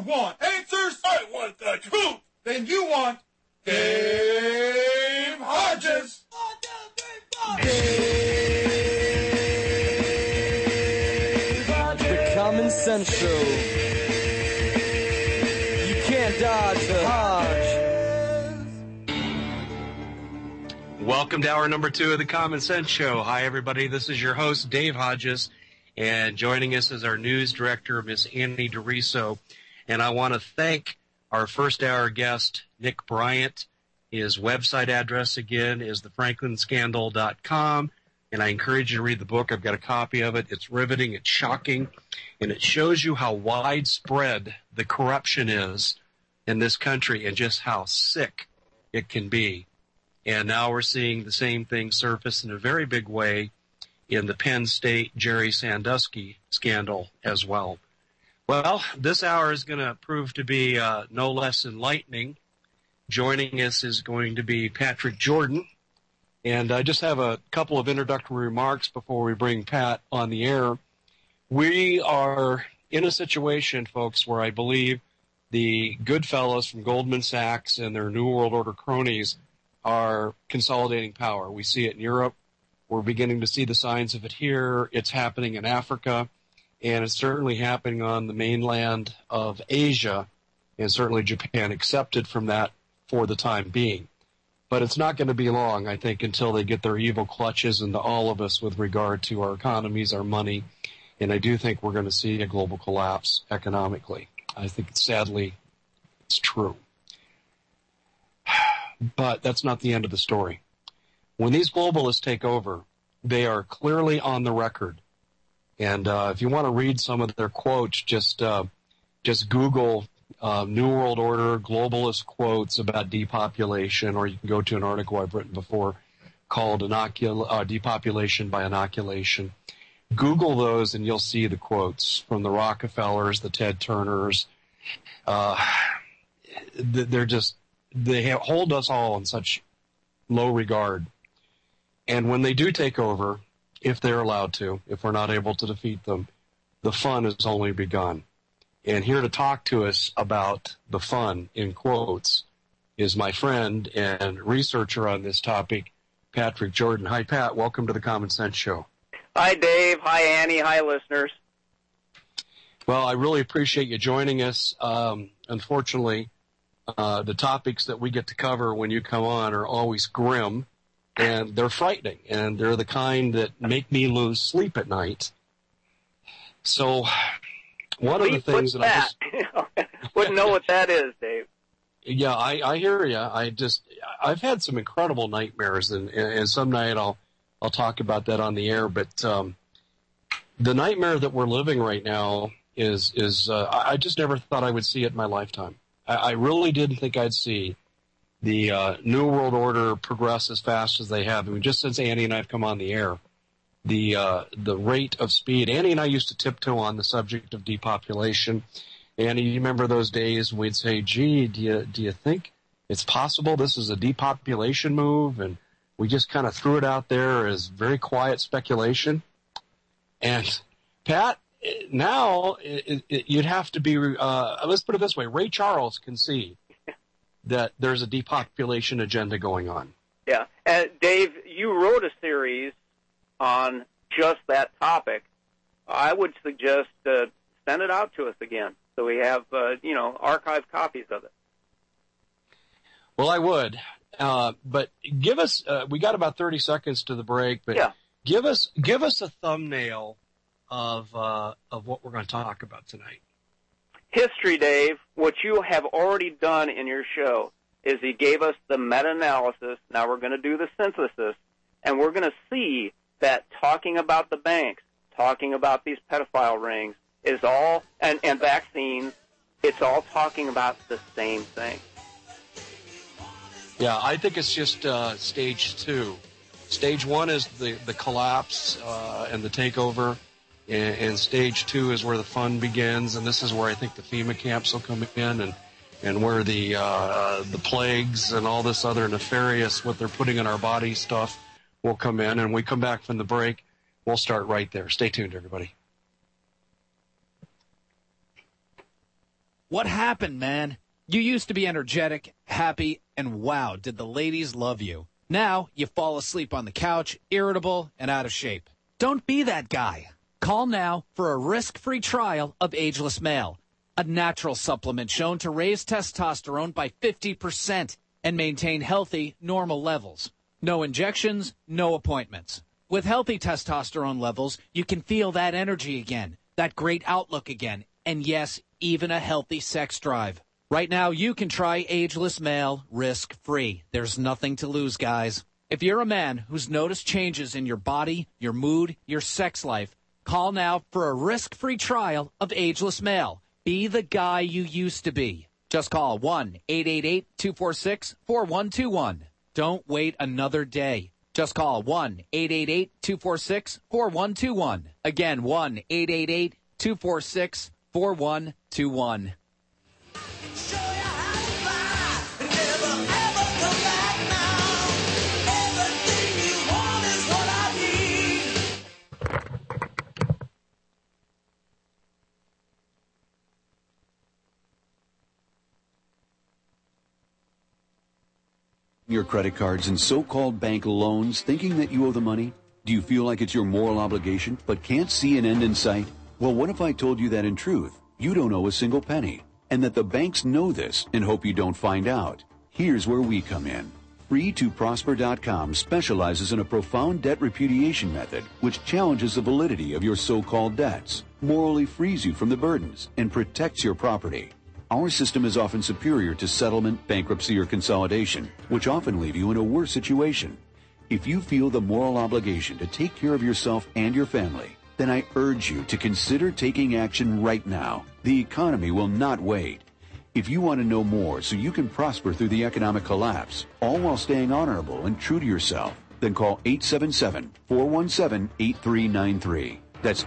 want answers? I want the truth. Then you want Dave Hodges. The Common Sense Show. You can't dodge the Hodge. Welcome to hour number 2 of the Common Sense Show. Hi, everybody. This is your host, Dave Hodges, and joining us is our news director, Miss Annie DeRiso. And I want to thank our first hour guest, Nick Bryant. His website address, again, is thefranklinscandal.com, and I encourage you to read the book. I've got a copy of it. It's riveting, it's shocking, and it shows you how widespread the corruption is in this country and just how sick it can be. And now we're seeing the same thing surface in a very big way in the Penn State Jerry Sandusky scandal as well. Well, this hour is going to prove to be no less enlightening. Joining us is going to be Patrick Jordan. And I just have a couple of introductory remarks before we bring Pat on the air. We are in a situation, folks, where I believe the good fellows from Goldman Sachs and their New World Order cronies are consolidating power. We see it in Europe. We're beginning to see the signs of it here. It's happening in Africa, and it's certainly happening on the mainland of Asia, and certainly Japan accepted from that for the time being. But it's not going to be long, I think, until they get their evil clutches into all of us with regard to our economies, our money, and I do think we're going to see a global collapse economically. I think, sadly, it's true. But that's not the end of the story. When these globalists take over, they are clearly on the record. And if you want to read some of their quotes, just Google New World Order globalist quotes about depopulation, or you can go to an article I've written before called Depopulation by Inoculation. Google those and you'll see the quotes from the Rockefellers, the Ted Turners. They hold us all in such low regard. And when they do take over, if they're allowed to, if we're not able to defeat them, the fun has only begun. And here to talk to us about the fun, in quotes, is my friend and researcher on this topic, Patrick Jordan. Hi, Pat. Welcome to the Common Sense Show. Hi, Dave. Hi, Annie. Hi, listeners. Well, I really appreciate you joining us. Unfortunately, the topics that we get to cover when you come on are always grim, and they're frightening, and they're the kind that make me lose sleep at night. So one of the things that I wouldn't know what that is, Dave. Yeah, I hear you. I've had some incredible nightmares, and some night I'll talk about that on the air. But the nightmare that we're living right now is I just never thought I would see it in my lifetime. I really didn't think I'd see the New World Order progress as fast as they have. I mean, just since Annie and I have come on the air, the rate of speed. Annie and I used to tiptoe on the subject of depopulation. Annie, you remember those days we'd say, "Gee, do you think it's possible this is a depopulation move?" And we just kind of threw it out there as very quiet speculation. And Pat, now you'd have to be. Let's put it this way: Ray Charles can see that there's a depopulation agenda going on. Yeah, Dave, you wrote a series on just that topic. I would suggest send it out to us again, so we have archived copies of it. Well, I would, but give us. We got about 30 seconds to the break, but yeah. Give us a thumbnail of what we're going to talk about tonight. History, Dave. What you have already done in your show is you gave us the meta-analysis. Now we're going to do the synthesis, and we're going to see that talking about the banks, talking about these pedophile rings, is all, and vaccines, it's all talking about the same thing. Yeah, I think it's just stage 2. Stage 1 is the collapse and the takeover, and stage 2 is where the fun begins, and this is where I think the FEMA camps will come in, and where the plagues and all this other nefarious, what they're putting in our body stuff, will come in. And when we come back from the break, we'll start right there. Stay tuned, everybody. What happened, man? You used to be energetic, happy, and wow, did the ladies love you. Now, you fall asleep on the couch, irritable, and out of shape. Don't be that guy. Call now for a risk-free trial of Ageless Male, a natural supplement shown to raise testosterone by 50% and maintain healthy, normal levels. No injections, no appointments. With healthy testosterone levels, you can feel that energy again, that great outlook again, and yes, even a healthy sex drive. Right now, you can try Ageless Male risk-free. There's nothing to lose, guys. If you're a man who's noticed changes in your body, your mood, your sex life, call now for a risk-free trial of Ageless Male. Be the guy you used to be. Just call 1-888-246-4121. Don't wait another day. Just call 1-888-246-4121. Again, 1-888-246-4121. Your credit cards and so-called bank loans thinking that you owe the money? Do you feel like it's your moral obligation but can't see an end in sight? Well, what if I told you that in truth, you don't owe a single penny and that the banks know this and hope you don't find out? Here's where we come in. Free2Prosper.com specializes in a profound debt repudiation method which challenges the validity of your so-called debts, morally frees you from the burdens, and protects your property. Our system is often superior to settlement, bankruptcy, or consolidation, which often leave you in a worse situation. If you feel the moral obligation to take care of yourself and your family, then I urge you to consider taking action right now. The economy will not wait. If you want to know more so you can prosper through the economic collapse, all while staying honorable and true to yourself, then call 877-417-8393. That's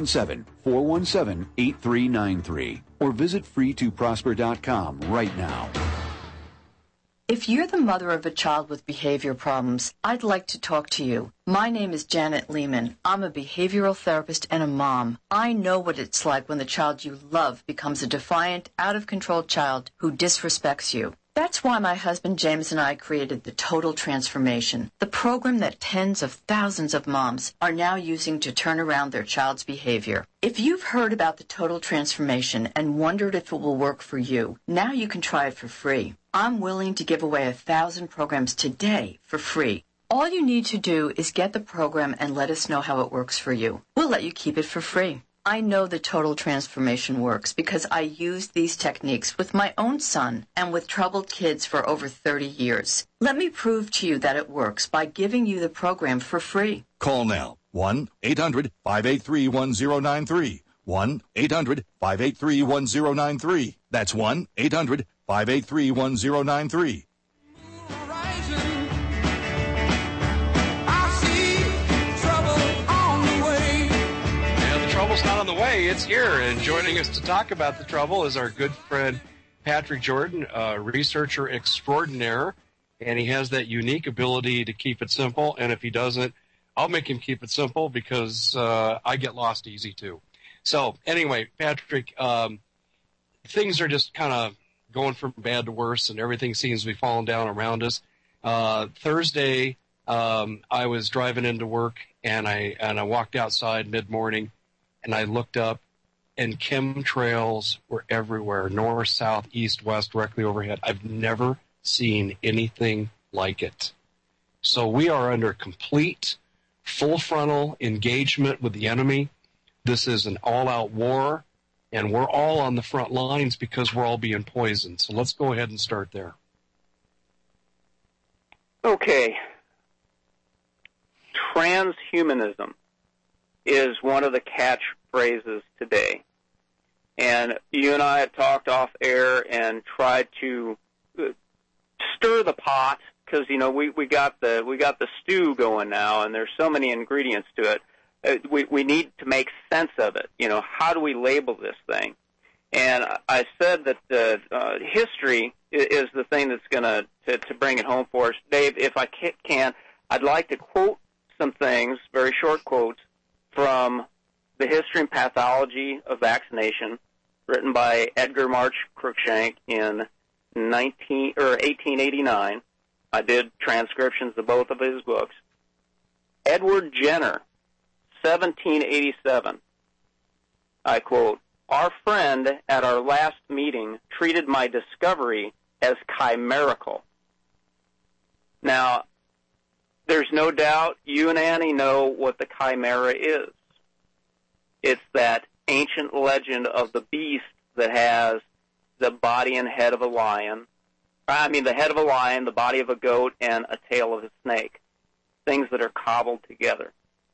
877-417-8393. Or visit free2prosper.com right now. If you're the mother of a child with behavior problems, I'd like to talk to you. My name is Janet Lehman. I'm a behavioral therapist and a mom. I know what it's like when the child you love becomes a defiant, out-of-control child who disrespects you. That's why my husband James and I created the Total Transformation, the program that tens of thousands of moms are now using to turn around their child's behavior. If you've heard about the Total Transformation and wondered if it will work for you, now you can try it for free. I'm willing to give away 1,000 programs today for free. All you need to do is get the program and let us know how it works for you. We'll let you keep it for free. I know the Total Transformation works because I used these techniques with my own son and with troubled kids for over 30 years. Let me prove to you that it works by giving you the program for free. Call now. 1-800-583-1093. 1-800-583-1093. That's 1-800-583-1093. Trouble's not on the way, it's here. And joining us to talk about the trouble is our good friend Patrick Jordan, researcher extraordinaire. And he has that unique ability to keep it simple. And if he doesn't, I'll make him keep it simple because I get lost easy too. So anyway, Patrick, things are just kind of going from bad to worse, and everything seems to be falling down around us. Thursday, I was driving into work, and I walked outside mid-morning, and I looked up, and chemtrails were everywhere, north, south, east, west, directly overhead. I've never seen anything like it. So we are under complete, full frontal engagement with the enemy. This is an all-out war, and we're all on the front lines because we're all being poisoned. So let's go ahead and start there. Okay. Transhumanism is one of the catchphrases today. And you and I had talked off air and tried to stir the pot because, you know, we got the stew going now, and there's so many ingredients to it. We need to make sense of it. You know, how do we label this thing? And I said that history is the thing that's going to bring it home for us. Dave, if I can, I'd like to quote some things, very short quotes, from the history and pathology of vaccination, written by Edgar March Cruikshank in 1889. I did transcriptions of both of his books. Edward Jenner, 1787. I quote, "Our friend at our last meeting treated my discovery as chimerical." Now, there's no doubt you and Annie know what the chimera is. It's that ancient legend of the beast that has the body and head of a lion. The head of a lion, the body of a goat, and a tail of a snake. Things that are cobbled together.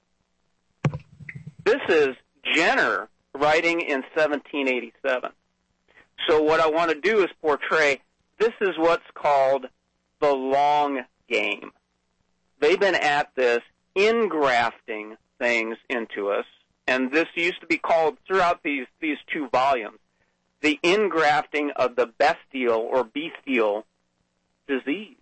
This is Jenner writing in 1787. So what I want to do is portray, this is what's called the long game. They've been at this ingrafting things into us, and this used to be called, throughout these two volumes, the ingrafting of the bestial or bestial disease.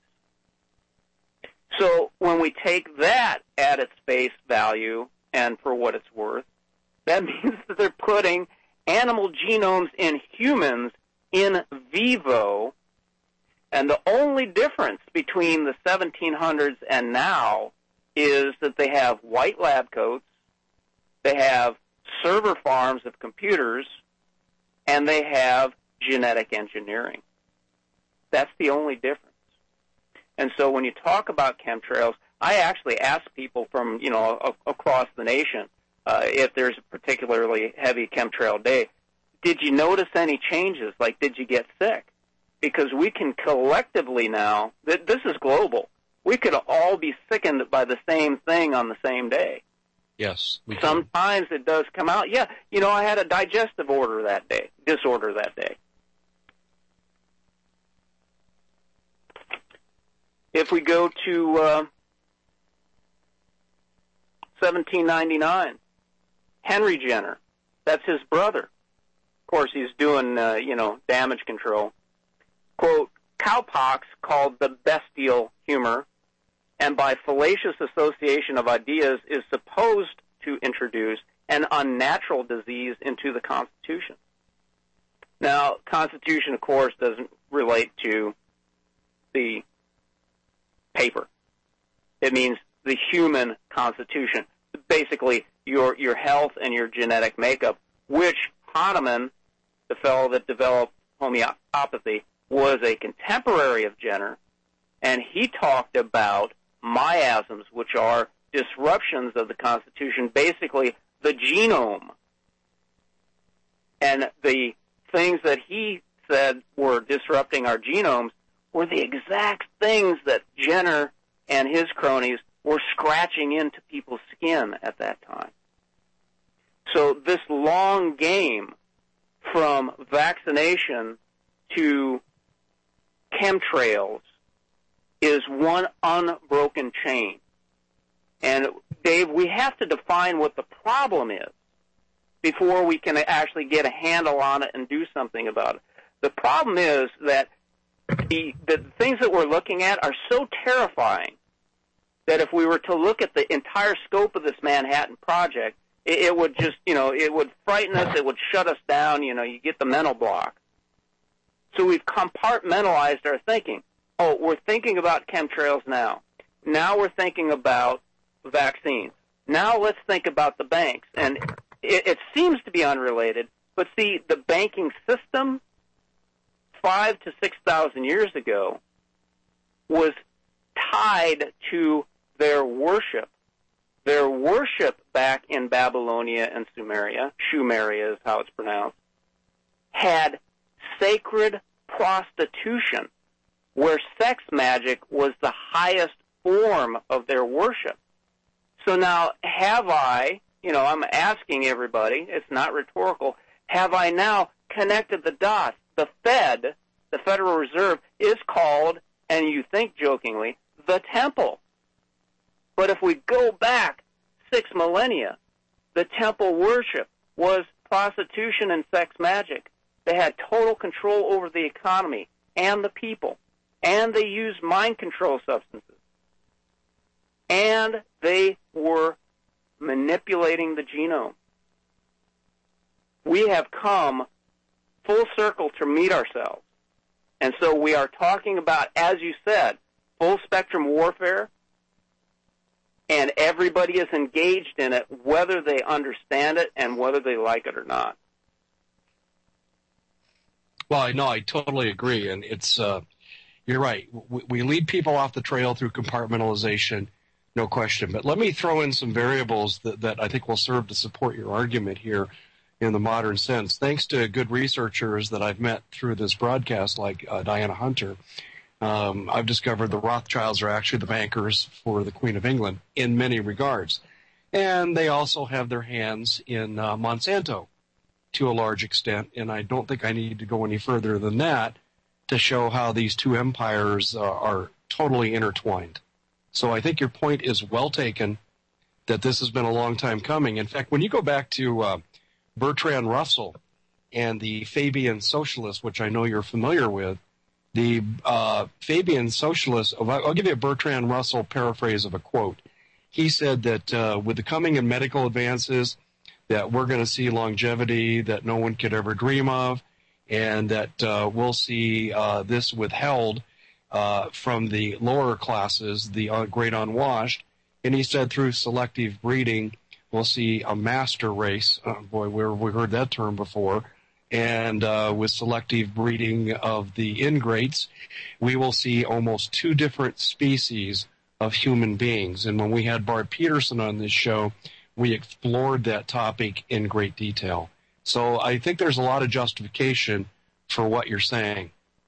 So when we take that at its face value and for what it's worth, that means that they're putting animal genomes in humans in vivo, and the only difference between the 1700s and now is that they have white lab coats, they have server farms of computers, and they have genetic engineering. That's the only difference. And so when you talk about chemtrails, I actually ask people from, across the nation, if there's a particularly heavy chemtrail day, did you notice any changes? Like, did you get sick? Because we can collectively now, this is global, we could all be sickened by the same thing on the same day. Yes. Sometimes it does come out. Yeah, I had a digestive disorder that day. If we go to 1799, Henry Jenner, that's his brother. Of course, he's doing, damage control. Quote, "Cowpox, called the bestial humor, and by fallacious association of ideas, is supposed to introduce an unnatural disease into the Constitution." Now, Constitution, of course, doesn't relate to the paper. It means the human constitution. Basically, your health and your genetic makeup, which Hahnemann, the fellow that developed homeopathy, was a contemporary of Jenner, and he talked about miasms, which are disruptions of the Constitution, basically the genome. And the things that he said were disrupting our genomes were the exact things that Jenner and his cronies were scratching into people's skin at that time. So this long game from vaccination to chemtrails is one unbroken chain. And, Dave, we have to define what the problem is before we can actually get a handle on it and do something about it. The problem is that the things that we're looking at are so terrifying that if we were to look at the entire scope of this Manhattan Project, it would just, it would frighten us, it would shut us down, you get the mental block. So we've compartmentalized our thinking. Oh, we're thinking about chemtrails now. Now we're thinking about vaccines. Now let's think about the banks. And it seems to be unrelated, but see, the banking system 5,000 to 6,000 years ago was tied to their worship. Their worship back in Babylonia and Sumeria is how it's pronounced, had sacred prostitution, where sex magic was the highest form of their worship. So now, have I, I'm asking everybody, it's not rhetorical, have I now connected the dots? The Fed, the Federal Reserve, is called, and you think jokingly, the temple. But if we go back 6 millennia, the temple worship was prostitution and sex magic. They had total control over the economy and the people, and they used mind control substances. And they were manipulating the genome. We have come full circle to meet ourselves. And so we are talking about, as you said, full spectrum warfare, and everybody is engaged in it, whether they understand it and whether they like it or not. Well, I totally agree, and it's you're right. We lead people off the trail through compartmentalization, no question. But let me throw in some variables that I think will serve to support your argument here in the modern sense. Thanks to good researchers that I've met through this broadcast, like Diana Hunter, I've discovered the Rothschilds are actually the bankers for the Queen of England in many regards. And they also have their hands in Monsanto to a large extent, and I don't think I need to go any further than that to show how these two empires are totally intertwined. So I think your point is well taken, that this has been a long time coming. In fact, when you go back to Bertrand Russell and the Fabian Socialist, which I know you're familiar with, the Fabian Socialist, I'll give you a Bertrand Russell paraphrase of a quote. He said that with the coming in medical advances, that we're going to see longevity that no one could ever dream of, and that we'll see this withheld from the lower classes, the great unwashed. And he said through selective breeding, we'll see a master race. Boy, we heard that term before. And with selective breeding of the ingrates, we will see almost two different species of human beings. And when we had Bart Peterson on this show, we explored that topic in great detail. So I think there's a lot of justification for what you're saying.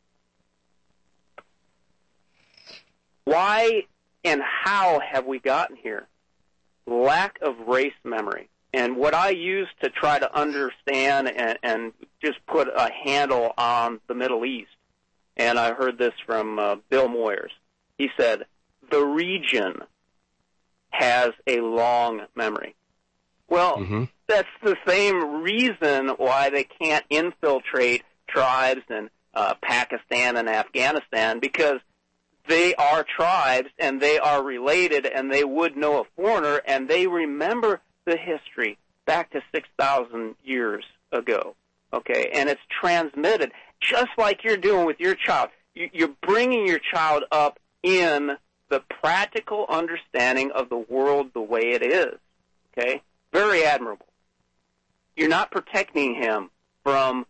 Why and how have we gotten here? Lack of race memory. And what I use to try to understand and just put a handle on the Middle East, and I heard this from Bill Moyers. He said, the region has a long memory. Well, that's the same reason why they can't infiltrate tribes in Pakistan and Afghanistan, because they are tribes and they are related and they would know a foreigner and they remember the history back to 6,000 years ago. Okay, and it's transmitted just like you're doing with your child. You're bringing your child up in the practical understanding of the world the way it is. Okay, very admirable. You're not protecting him from,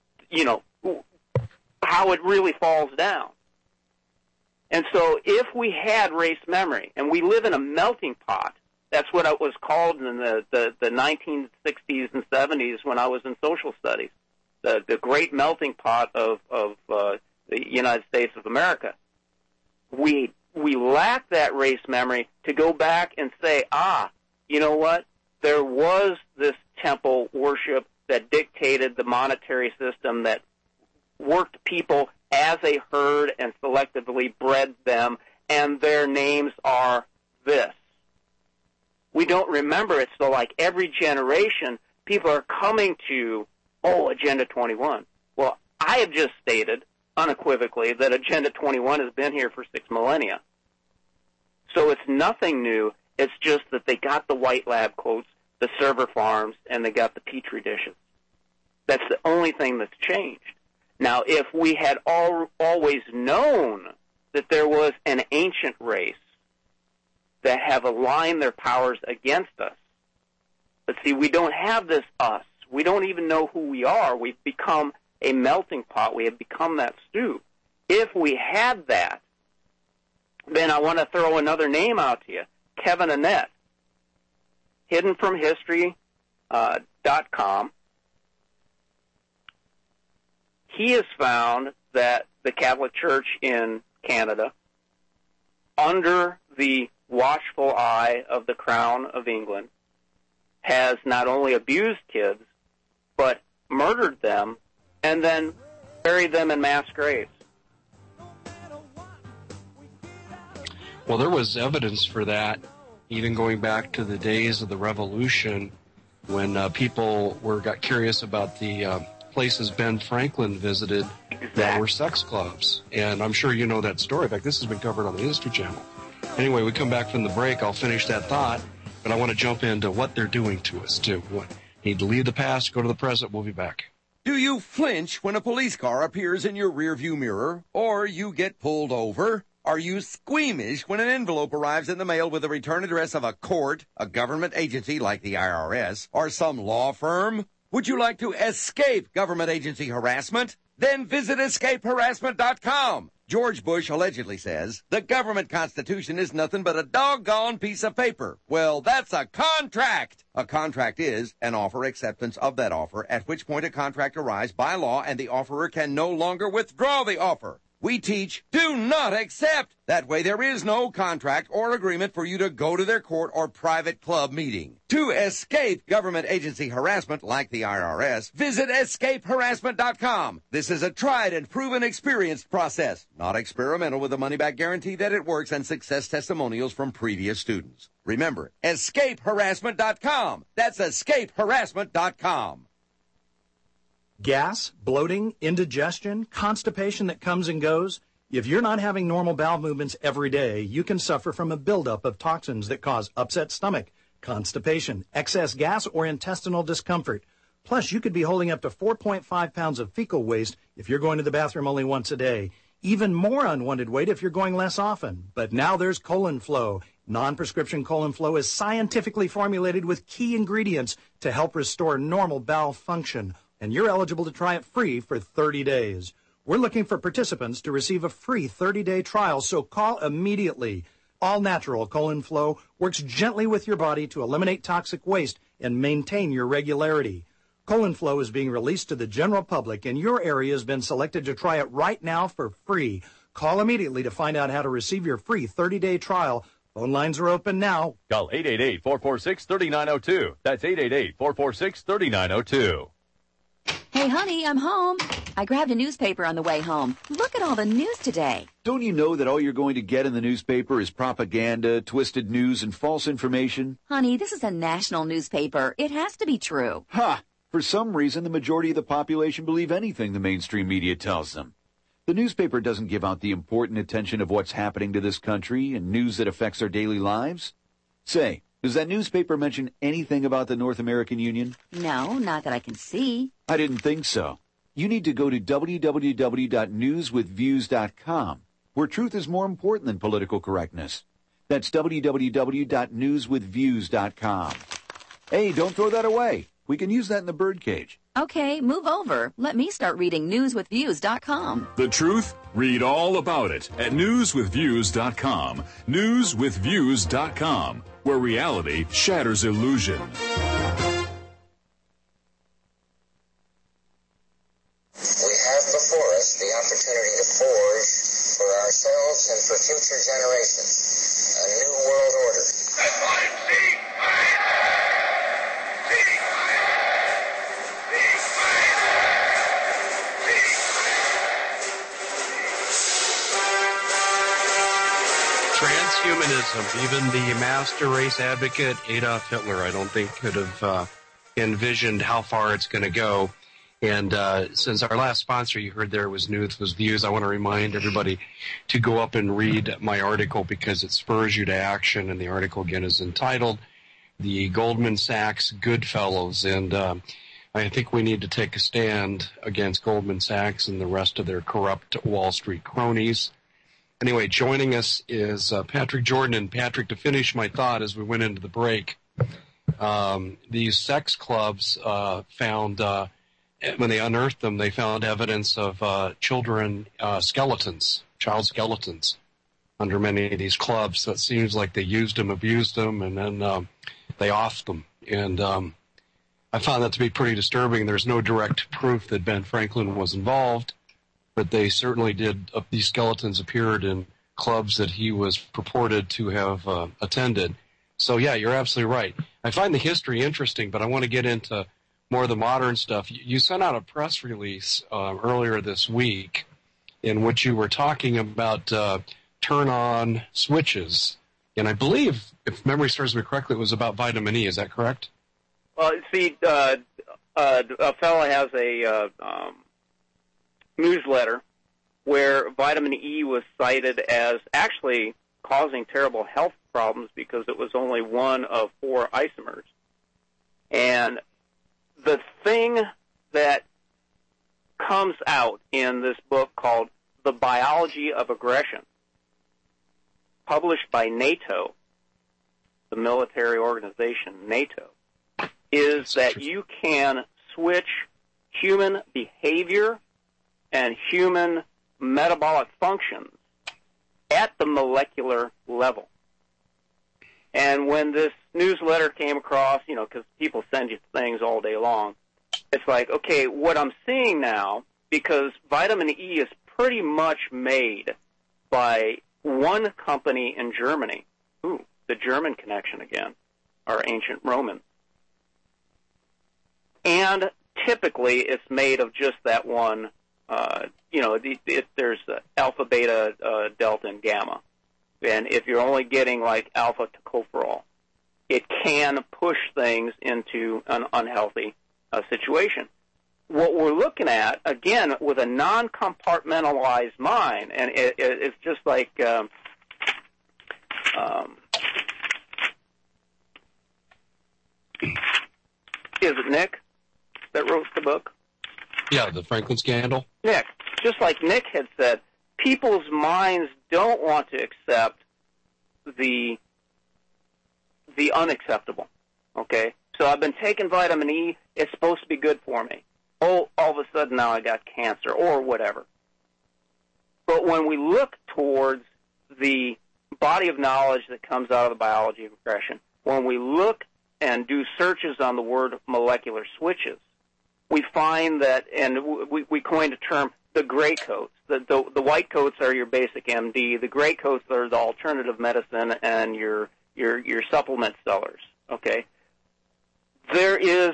how it really falls down. And so if we had race memory, and we live in a melting pot, that's what it was called in the 1960s and 70s when I was in social studies, the great melting pot of the United States of America. We lack that race memory to go back and say, you know what? There was this temple worship that dictated the monetary system that worked people as a herd and selectively bred them, and their names are this. We don't remember it, so like every generation, people are coming to, Agenda 21. Well, I have just stated unequivocally that Agenda 21 has been here for 6 millennia. So it's nothing new. It's just that they got the white lab coats, the server farms, and they got the petri dishes. That's the only thing that's changed. Now, if we had always known that there was an ancient race that have aligned their powers against us, but see, we don't have this us. We don't even know who we are. We've become a melting pot. We have become that stew. If we had that, then I want to throw another name out to you, Kevin Annett, hiddenfromhistory.com. He has found that the Catholic Church in Canada, under the watchful eye of the Crown of England, has not only abused kids, but murdered them and then buried them in mass graves. Well, there was evidence for that, even going back to the days of the Revolution, when people got curious about the places Ben Franklin visited that were sex clubs. And I'm sure you know that story. In fact, this has been covered on the History Channel. Anyway, we come back from the break. I'll finish that thought, but I want to jump into what they're doing to us, too. Need to leave the past, go to the present. We'll be back. Do you flinch when a police car appears in your rearview mirror or you get pulled over? Are you squeamish when an envelope arrives in the mail with the return address of a court, a government agency like the IRS, or some law firm? Would you like to escape government agency harassment? Then visit escapeharassment.com. George Bush allegedly says, the government constitution is nothing but a doggone piece of paper. Well, that's a contract. A contract is an offer acceptance of that offer, at which point a contract arrives by law and the offerer can no longer withdraw the offer. We teach, do not accept. That way there is no contract or agreement for you to go to their court or private club meeting. To escape government agency harassment like the IRS, visit escapeharassment.com. This is a tried and proven experienced process, not experimental, with a money-back guarantee that it works and success testimonials from previous students. Remember, escapeharassment.com. That's escapeharassment.com. Gas, bloating, indigestion, constipation that comes and goes. If you're not having normal bowel movements every day, you can suffer from a buildup of toxins that cause upset stomach, constipation, excess gas, or intestinal discomfort. Plus, you could be holding up to 4.5 pounds of fecal waste if you're going to the bathroom only once a day. Even more unwanted weight if you're going less often. But now there's Colon Flow. Non-prescription Colon Flow is scientifically formulated with key ingredients to help restore normal bowel function. And you're eligible to try it free for 30 days. We're looking for participants to receive a free 30-day trial, so call immediately. All-natural Colon Flow works gently with your body to eliminate toxic waste and maintain your regularity. Colon Flow is being released to the general public, and your area has been selected to try it right now for free. Call immediately to find out how to receive your free 30-day trial. Phone lines are open now. Call 888-446-3902. That's 888-446-3902. Hey, honey, I'm home. I grabbed a newspaper on the way home. Look at all the news today. Don't you know that all you're going to get in the newspaper is propaganda, twisted news, and false information? Honey, this is a national newspaper. It has to be true. Ha! For some reason, the majority of the population believe anything the mainstream media tells them. The newspaper doesn't give out the important attention of what's happening to this country and news that affects our daily lives. Say, does that newspaper mention anything about the North American Union? No, not that I can see. I didn't think so. You need to go to www.newswithviews.com, where truth is more important than political correctness. That's www.newswithviews.com. Hey, don't throw that away. We can use that in the birdcage. Okay, move over. Let me start reading newswithviews.com. The truth? Read all about it at newswithviews.com. Newswithviews.com, where reality shatters illusion. We have before us the opportunity to forge for ourselves and for future generations a new world order. Transhumanism, even the master race advocate Adolf Hitler, I don't think could have envisioned how far it's going to go. And since our last sponsor you heard there was News with Views, I want to remind everybody to go up and read my article because it spurs you to action. And the article, again, is entitled The Goldman Sachs Goodfellows. And I think we need to take a stand against Goldman Sachs and the rest of their corrupt Wall Street cronies. Anyway, joining us is Patrick Jordan. And Patrick, to finish my thought as we went into the break, these sex clubs found, when they unearthed them, they found evidence of children skeletons, child skeletons, under many of these clubs. So it seems like they used them, abused them, and then they offed them. And I found that to be pretty disturbing. There's no direct proof that Ben Franklin was involved, but they certainly did. These skeletons appeared in clubs that he was purported to have attended. So, yeah, you're absolutely right. I find the history interesting, but I want to get into more of the modern stuff. You sent out a press release earlier this week in which you were talking about turn-on switches. And I believe, if memory serves me correctly, it was about vitamin E. Is that correct? Well, see, a fellow has a newsletter where vitamin E was cited as actually causing terrible health problems because it was only one of 4 isomers. And the thing that comes out in this book called The Biology of Aggression, published by NATO, the military organization NATO, is that you can switch human behavior and human metabolic functions at the molecular level. And when this newsletter came across, because people send you things all day long, it's like, okay, what I'm seeing now, because vitamin E is pretty much made by one company in Germany. Ooh, the German connection again, our ancient Roman. And typically it's made of just that one, there's alpha, beta, delta, and gamma. And if you're only getting like alpha tocopherol, it can push things into an unhealthy situation. What we're looking at, again, with a non-compartmentalized mind, and it's just like is it Nick that wrote the book? Yeah, the Franklin Scandal. Nick, just like Nick had said, people's minds don't want to accept the unacceptable, okay? So I've been taking vitamin E. It's supposed to be good for me. Oh, all of a sudden now I got cancer or whatever. But when we look towards the body of knowledge that comes out of the biology of aggression, when we look and do searches on the word molecular switches, we find that, and we coined a term, the gray coats. The white coats are your basic MD. The gray coats are the alternative medicine and your supplement sellers, okay? There is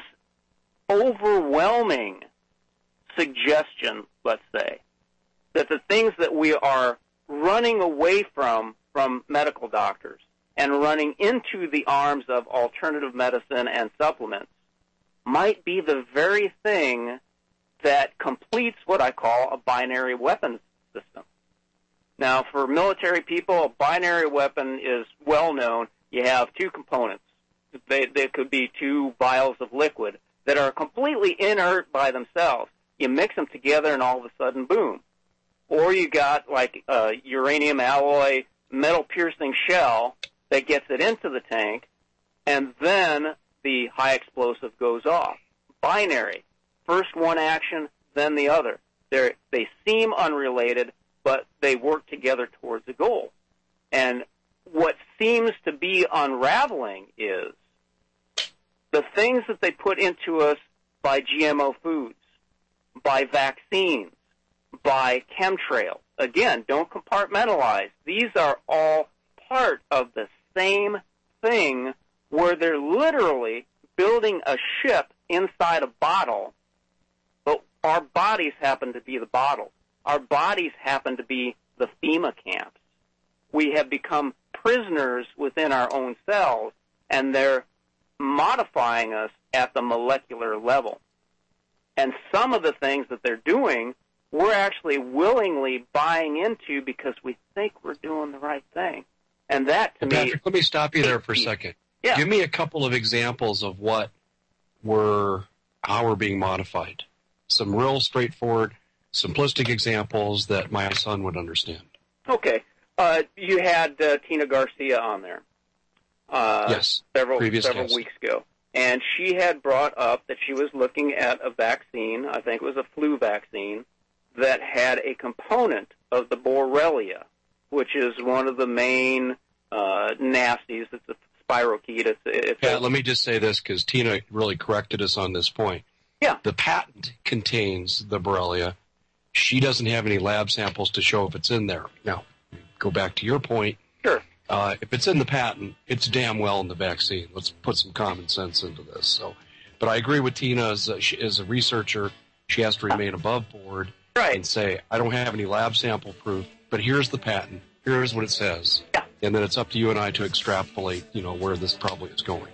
overwhelming suggestion, let's say, that the things that we are running away from medical doctors and running into the arms of alternative medicine and supplements might be the very thing that completes what I call a binary weapons system. Now, for military people, a binary weapon is well known. You have two components. They could be two vials of liquid that are completely inert by themselves. You mix them together and all of a sudden, boom. Or you got like a uranium alloy metal piercing shell that gets it into the tank, and then the high explosive goes off. Binary. First one action, then the other. They seem unrelated, but they work together towards a goal. And what seems to be unraveling is the things that they put into us by GMO foods, by vaccines, by chemtrails. Again, don't compartmentalize. These are all part of the same thing where they're literally building a ship inside a bottle, but our bodies happen to be the bottle. Our bodies happen to be the FEMA camps. We have become prisoners within our own cells, and they're modifying us at the molecular level. And some of the things that they're doing, we're actually willingly buying into because we think we're doing the right thing. And that, to me... Patrick, let me stop you there for a second. Yeah. Give me a couple of examples of how we're being modified. Some real straightforward, simplistic examples that my son would understand. Okay. You had Tina Garcia on there. Yes. Several weeks ago. And she had brought up that she was looking at a vaccine, I think it was a flu vaccine, that had a component of the Borrelia, which is one of the main nasties. It's a spirochete. Let me just say this, because Tina really corrected us on this point. Yeah. The patent contains the Borrelia. She doesn't have any lab samples to show if it's in there. Now, go back to your point. Sure. If it's in the patent, it's damn well in the vaccine. Let's put some common sense into this. So, but I agree with Tina as a researcher. She has to remain above board and say, I don't have any lab sample proof, but here's the patent. Here's what it says. Yeah. And then it's up to you and I to extrapolate, where this probably is going.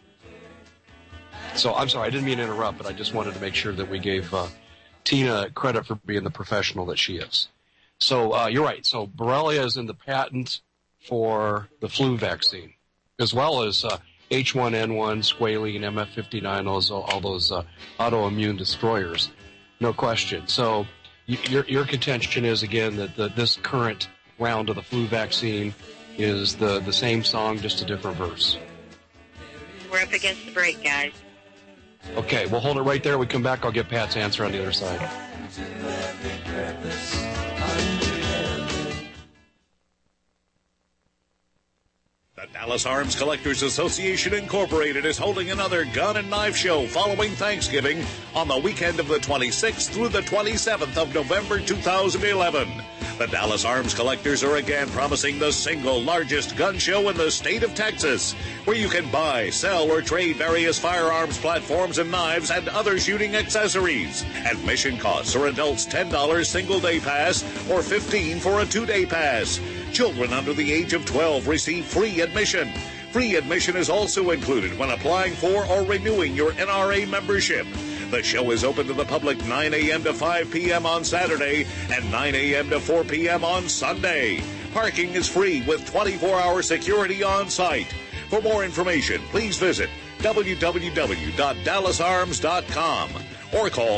So I'm sorry, I didn't mean to interrupt, but I just wanted to make sure that we gave Tina credit for being the professional that she is. So you're right. So Borrelia is in the patent for the flu vaccine, as well as H1N1, squalene, MF59, all those autoimmune destroyers. No question. So your contention is, again, that this current round of the flu vaccine is the same song, just a different verse. We're up against the break, guys. Okay, we'll hold it right there. We come back, I'll get Pat's answer on the other side. The Dallas Arms Collectors Association Incorporated is holding another gun and knife show following Thanksgiving on the weekend of the 26th through the 27th of November 2011. The Dallas Arms Collectors are again promising the single largest gun show in the state of Texas, where you can buy, sell, or trade various firearms platforms and knives and other shooting accessories. Admission costs are adults $10 single-day pass or $15 for a 2-day pass. Children under the age of 12 receive free admission. Free admission is also included when applying for or renewing your NRA membership. The show is open to the public 9 a.m. to 5 p.m. on Saturday and 9 a.m. to 4 p.m. on Sunday. Parking is free with 24-hour security on site. For more information, please visit www.dallasarms.com or call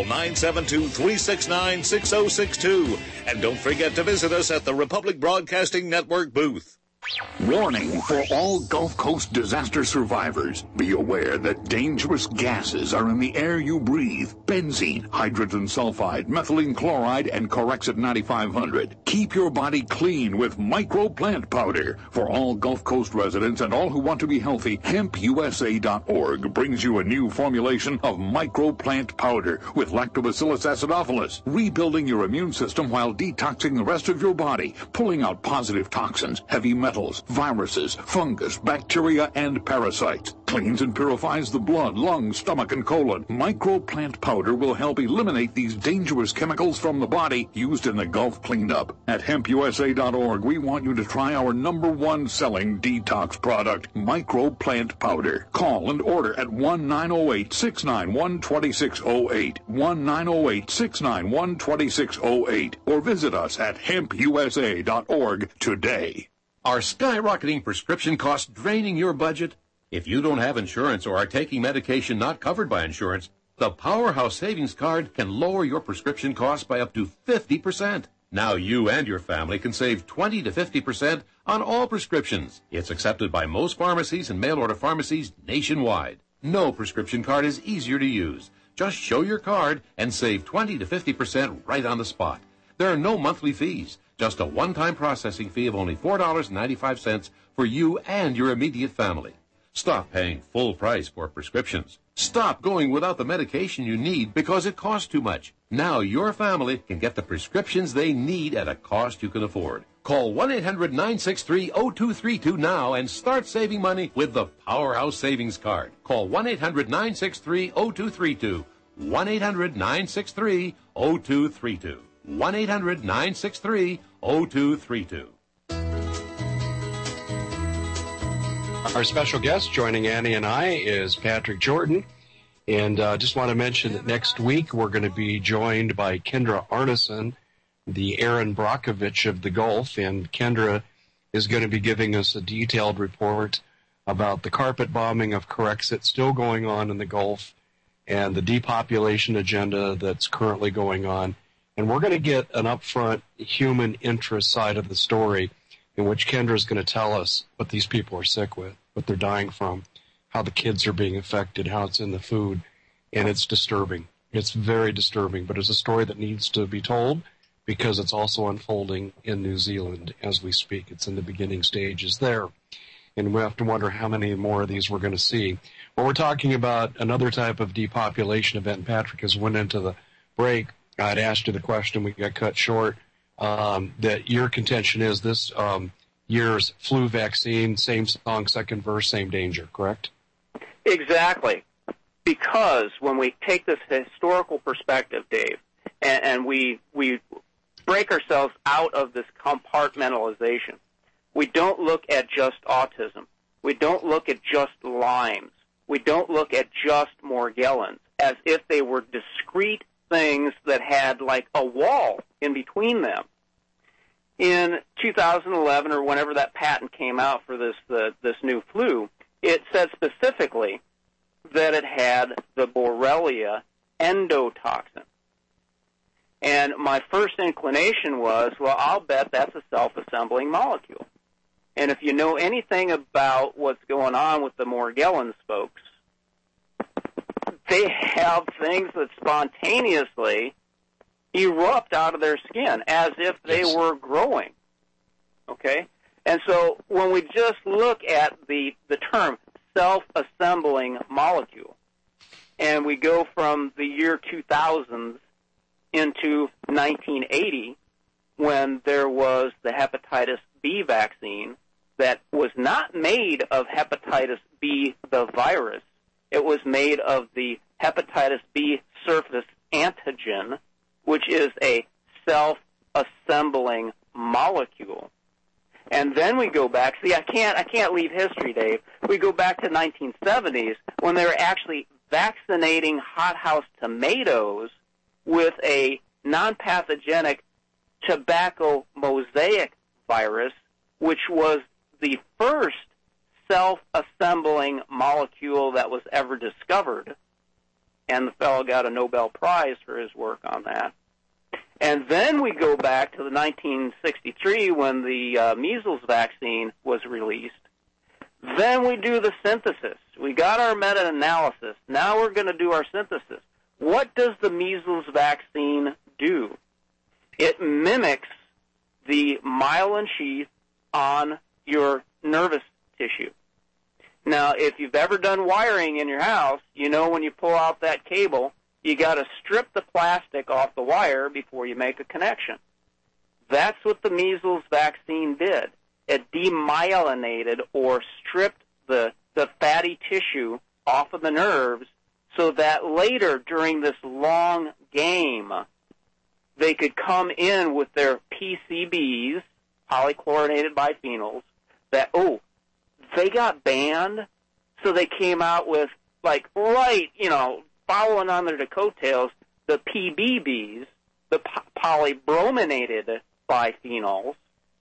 972-369-6062. And don't forget to visit us at the Republic Broadcasting Network booth. Warning for all Gulf Coast disaster survivors. Be aware that dangerous gases are in the air you breathe. Benzene, hydrogen sulfide, methylene chloride, and Corexit 9500. Keep your body clean with microplant powder. For all Gulf Coast residents and all who want to be healthy, HempUSA.org brings you a new formulation of microplant powder with Lactobacillus acidophilus, rebuilding your immune system while detoxing the rest of your body, pulling out positive toxins, heavy metals, viruses, fungus, bacteria, and parasites. Cleans and purifies the blood, lungs, stomach, and colon. Microplant powder will help eliminate these dangerous chemicals from the body used in the Gulf cleanup. At HempUSA.org, we want you to try our #1 selling detox product, Microplant Powder. Call and order at 1-908-691-2608, 1-908-691-2608, or visit us at HempUSA.org today. Are skyrocketing prescription costs draining your budget? If you don't have insurance or are taking medication not covered by insurance, the Powerhouse Savings Card can lower your prescription costs by up to 50%. Now you and your family can save 20 to 50% on all prescriptions. It's accepted by most pharmacies and mail-order pharmacies nationwide. No prescription card is easier to use. Just show your card and save 20 to 50% right on the spot. There are no monthly fees. Just a one-time processing fee of only $4.95 for you and your immediate family. Stop paying full price for prescriptions. Stop going without the medication you need because it costs too much. Now your family can get the prescriptions they need at a cost you can afford. Call 1-800-963-0232 now and start saving money with the Powerhouse Savings Card. Call 1-800-963-0232. 1-800-963-0232. 1-800-963-0232. Our special guest joining Annie and I is Patrick Jordan. And just want to mention that next week we're going to be joined by Kendra Arneson, the Aaron Brockovich of the Gulf. And Kendra is going to be giving us a detailed report about the carpet bombing of Corexit still going on in the Gulf and the depopulation agenda that's currently going on. And we're going to get an upfront human interest side of the story in which Kendra is going to tell us what these people are sick with, what they're dying from, how the kids are being affected, how it's in the food. And it's disturbing. It's very disturbing, but it's a story that needs to be told because it's also unfolding in New Zealand as we speak. It's in the beginning stages there. And we have to wonder how many more of these we're going to see. Well, we're talking about another type of depopulation event. And Patrick has went into the break. I'd asked you the question, we got cut short, that your contention is this year's flu vaccine, same song, second verse, same danger, correct? Exactly. Because when we take this historical perspective, Dave, and we break ourselves out of this compartmentalization, we don't look at just autism. We don't look at just Lyme's. We don't look at just Morgellons as if they were discrete things that had like a wall in between them. In 2011, or whenever that patent came out for this new flu, it said specifically that it had the Borrelia endotoxin. And my first inclination was, well, I'll bet that's a self-assembling molecule. And if you know anything about what's going on with the Morgellons folks, they have things that spontaneously erupt out of their skin as if they were growing. Okay? And so when we just look at the term self-assembling molecule, and we go from the year 2000 into 1980, when there was the hepatitis B vaccine that was not made of hepatitis B, the virus. It was made of the hepatitis B surface antigen, which is a self-assembling molecule. And then we go back. See, I can't leave history, Dave. We go back to 1970s when they were actually vaccinating hothouse tomatoes with a non-pathogenic tobacco mosaic virus, which was the first self-assembling molecule that was ever discovered. And the fellow got a Nobel Prize for his work on that. And then we go back to the 1963 when the measles vaccine was released. Then we do the synthesis. We got our meta-analysis. Now we're going to do our synthesis. What does the measles vaccine do? It mimics the myelin sheath on your nervous tissue. Now, if you've ever done wiring in your house, you know when you pull out that cable, you got to strip the plastic off the wire before you make a connection. That's what the measles vaccine did. It demyelinated or stripped the fatty tissue off of the nerves so that later during this long game, they could come in with their PCBs, polychlorinated biphenyls, that, they got banned, so they came out with, following on their coattails, the PBBs, the polybrominated biphenyls,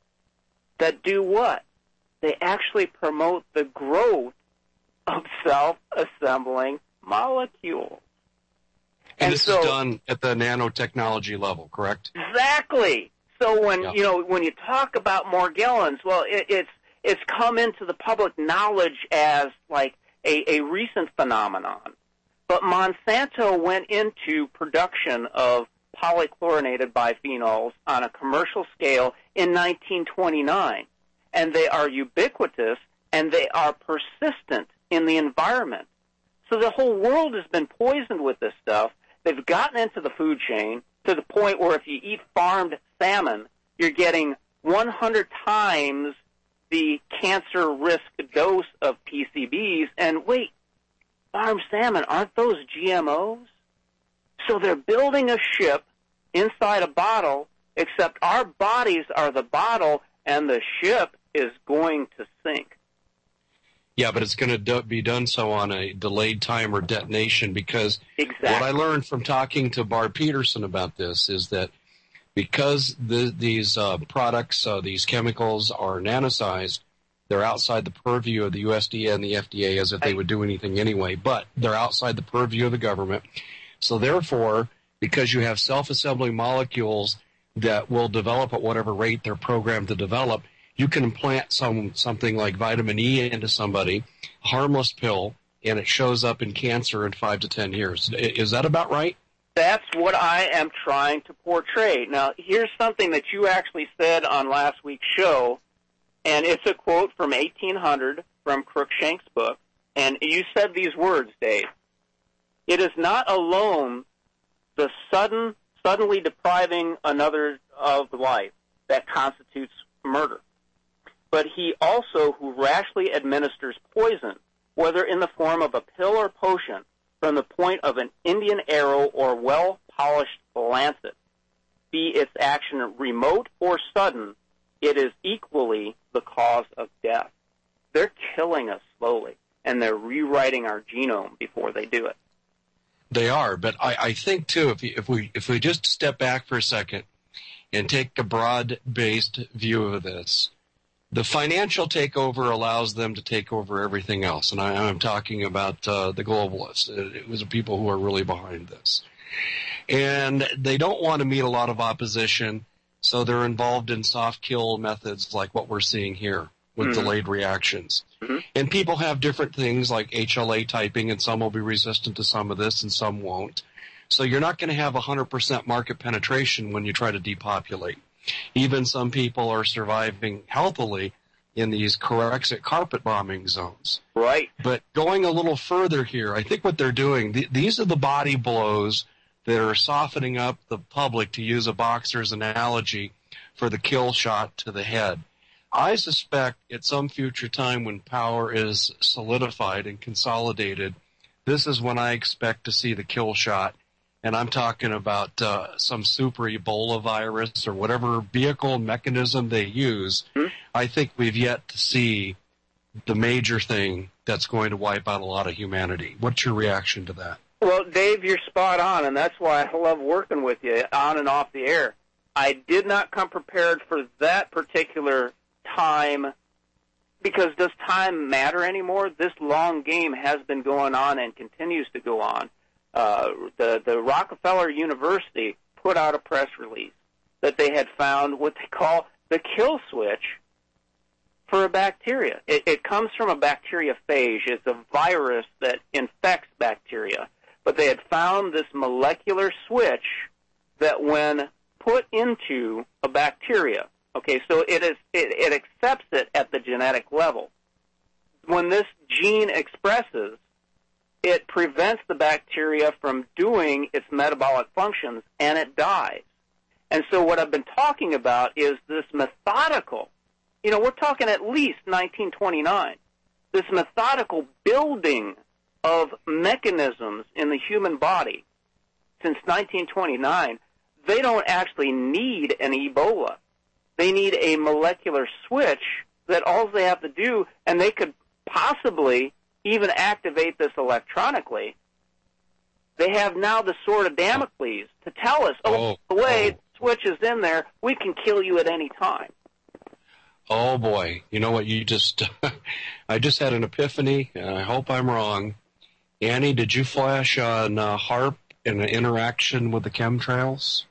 that do what? They actually promote the growth of self-assembling molecules. And this is done at the nanotechnology level, correct? Exactly. So when you talk about Morgellons, well, it's come into the public knowledge as like a recent phenomenon. But Monsanto went into production of polychlorinated biphenyls on a commercial scale in 1929. And they are ubiquitous and they are persistent in the environment. So the whole world has been poisoned with this stuff. They've gotten into the food chain to the point where if you eat farmed salmon, you're getting 100 times the cancer risk dose of PCBs. And wait, farmed salmon, aren't those GMOs? So they're building a ship inside a bottle, except our bodies are the bottle and the ship is going to sink. Yeah, but it's going to be done so on a delayed time or detonation because what I learned from talking to Barb Peterson about this is that because these products, these chemicals are nanosized, they're outside the purview of the USDA and the FDA as if they would do anything anyway, but they're outside the purview of the government. So therefore, because you have self-assembling molecules that will develop at whatever rate they're programmed to develop, you can implant something like vitamin E into somebody, harmless pill, and it shows up in cancer in 5 to 10 years. Is that about right? That's what I am trying to portray. Now, here's something that you actually said on last week's show, and it's a quote from 1800 from Cruikshank's book, and you said these words, Dave. It is not alone the suddenly depriving another of life that constitutes murder, but he also who rashly administers poison, whether in the form of a pill or potion, from the point of an Indian arrow or well-polished lancet, be its action remote or sudden, it is equally the cause of death. They're killing us slowly, and they're rewriting our genome before they do it. They are, but I think too, if we just step back for a second and take a broad-based view of this, the financial takeover allows them to take over everything else, and I'm talking about the globalists. It was the people who are really behind this. And they don't want to meet a lot of opposition, so they're involved in soft kill methods like what we're seeing here with delayed reactions. And people have different things like HLA typing, and some will be resistant to some of this and some won't. So you're not going to have 100% market penetration when you try to depopulate. Even some people are surviving healthily in these Corexit carpet bombing zones. Right. But going a little further here, I think what they're doing, these are the body blows that are softening up the public, to use a boxer's analogy, for the kill shot to the head. I suspect at some future time when power is solidified and consolidated, this is when I expect to see the kill shot. And I'm talking about some super Ebola virus or whatever vehicle mechanism they use. I think we've yet to see the major thing that's going to wipe out a lot of humanity. What's your reaction to that? Well, Dave, you're spot on, and that's why I love working with you on and off the air. I did not come prepared for that particular time, because does time matter anymore? This long game has been going on and continues to go on. The Rockefeller University put out a press release that they had found what they call the kill switch for a bacteria. It comes from a bacteriophage. It's a virus that infects bacteria. But they had found this molecular switch that when put into a bacteria, okay, so it accepts it at the genetic level. When this gene expresses, it prevents the bacteria from doing its metabolic functions, and it dies. And so what I've been talking about is this methodical, we're talking at least 1929, this methodical building of mechanisms in the human body since 1929. They don't actually need an Ebola. They need a molecular switch that all they have to do, and they could possibly even activate this electronically. They have now the sword of Damocles to tell us, the switch is in there, we can kill you at any time. Oh, boy. You know what? I just had an epiphany, and I hope I'm wrong. Annie, did you flash on HAARP and an interaction with the chemtrails?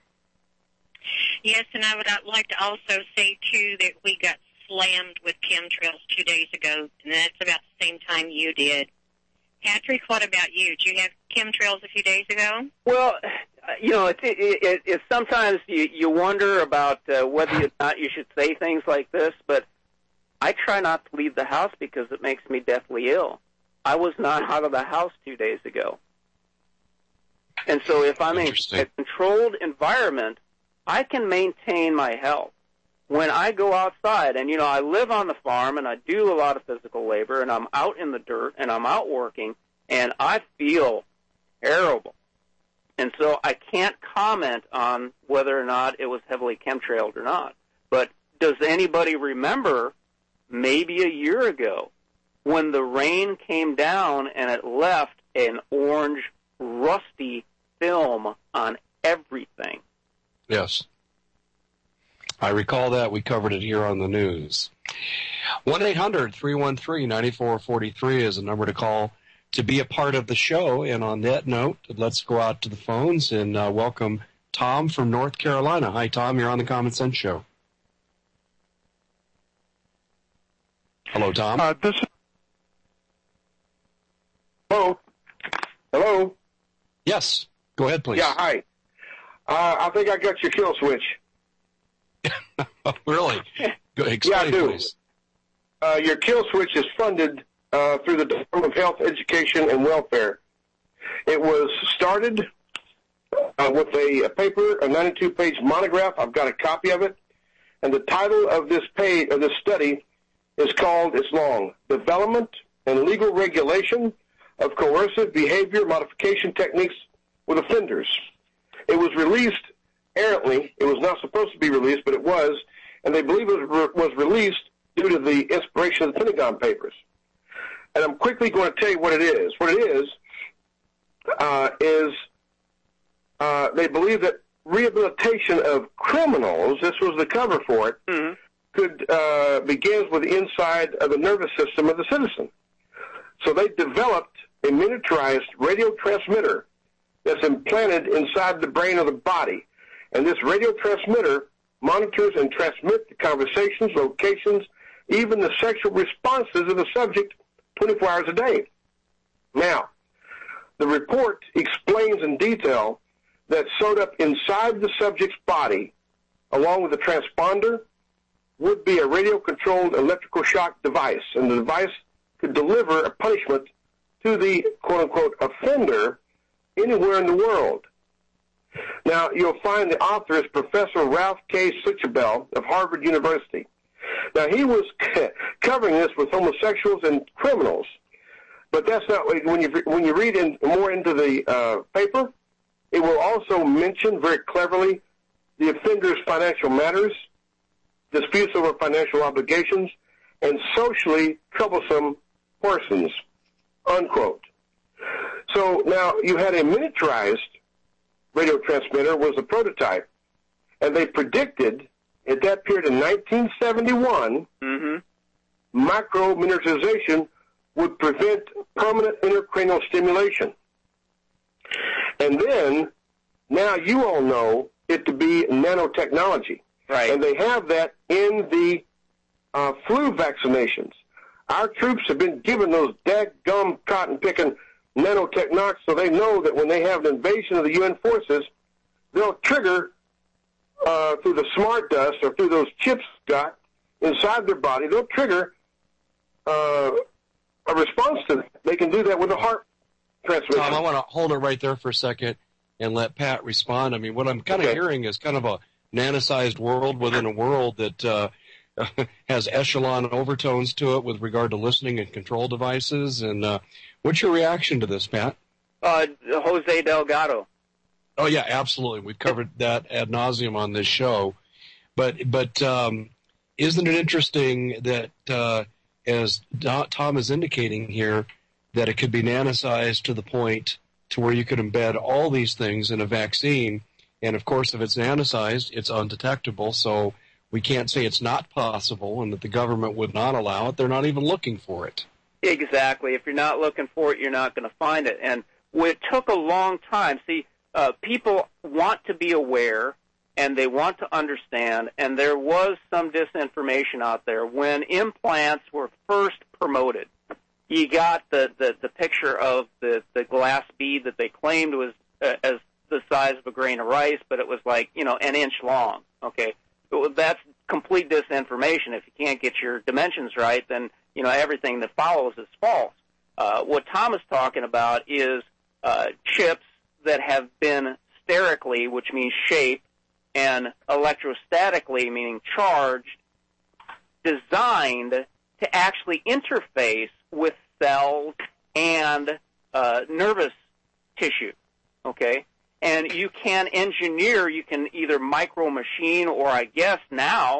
Yes, and I would like to also say, too, that we got slammed with chemtrails 2 days ago, and that's about the same time you did. Patrick, what about you? Did you have chemtrails a few days ago? Well, it's sometimes you wonder about whether or not you should say things like this, but I try not to leave the house because it makes me deathly ill. I was not out of the house 2 days ago. And so if I'm in a controlled environment, I can maintain my health. When I go outside, and, I live on the farm, and I do a lot of physical labor, and I'm out in the dirt, and I'm out working, and I feel terrible. And so I can't comment on whether or not it was heavily chemtrailed or not. But does anybody remember maybe a year ago when the rain came down and it left an orange, rusty film on everything? Yes. I recall that. We covered it here on the news. 1-800-313-9443 is the number to call to be a part of the show. And on that note, let's go out to the phones and welcome Tom from North Carolina. Hi, Tom. You're on the Common Sense Show. Hello, Tom. Hello? Hello? Yes. Go ahead, please. Yeah, hi. I think I got your kill switch. Really? Explain, yeah, I do. Please. Your kill switch is funded through the Department of Health, Education, and Welfare. It was started with a paper, a 92-page monograph. I've got a copy of it. And the title of this study is called, it's long, Development and Legal Regulation of Coercive Behavior Modification Techniques with Offenders. It was released errantly. It was not supposed to be released, but it was, and they believe it was released due to the inspiration of the Pentagon Papers. And I'm quickly going to tell you what it is. What it is they believe that rehabilitation of criminals, this was the cover for it, begins with the inside of the nervous system of the citizen. So they developed a miniaturized radio transmitter that's implanted inside the brain of the body. And this radio transmitter monitors and transmits the conversations, locations, even the sexual responses of the subject 24 hours a day. Now, the report explains in detail that sewed up inside the subject's body, along with the transponder, would be a radio-controlled electrical shock device, and the device could deliver a punishment to the quote-unquote offender anywhere in the world. Now, you'll find the author is Professor Ralph K. Suchabel of Harvard University. Now, he was covering this with homosexuals and criminals, but that's not when you read more into the paper. It will also mention very cleverly the offender's financial matters, disputes over financial obligations, and socially troublesome persons, unquote. So now you had a miniaturized radio transmitter was a prototype, and they predicted at that period in 1971, micro-miniaturization would prevent permanent intracranial stimulation. And then, now you all know it to be nanotechnology. Right. And they have that in the flu vaccinations. Our troops have been given those dadgum cotton-picking nanotechnology, so they know that when they have an invasion of the UN forces, they'll trigger through the smart dust or through those chips got inside their body, they'll trigger a response to that. They can do that with a heart transmission. Tom, I want to hold it right there for a second and let Pat respond. I mean, what I'm kind of hearing is kind of a nanosized world within a world that has echelon overtones to it with regard to listening and control devices. And what's your reaction to this, Pat? Jose Delgado. Oh, yeah, absolutely. We've covered that ad nauseum on this show. But isn't it interesting that, as Tom is indicating here, that it could be nanosized to the point to where you could embed all these things in a vaccine? And, of course, if it's nanosized, it's undetectable, so we can't say it's not possible and that the government would not allow it. They're not even looking for it. Exactly. If you're not looking for it, you're not going to find it. And it took a long time. See, people want to be aware, and they want to understand, and there was some disinformation out there. When implants were first promoted, you got the picture of the glass bead that they claimed was as the size of a grain of rice, but it was like, an inch long, okay? That's complete disinformation. If you can't get your dimensions right, then, everything that follows is false. What Tom is talking about is chips that have been sterically, which means shaped, and electrostatically, meaning charged, designed to actually interface with cells and nervous tissue, okay? And you can engineer, you can either micro-machine, or I guess now,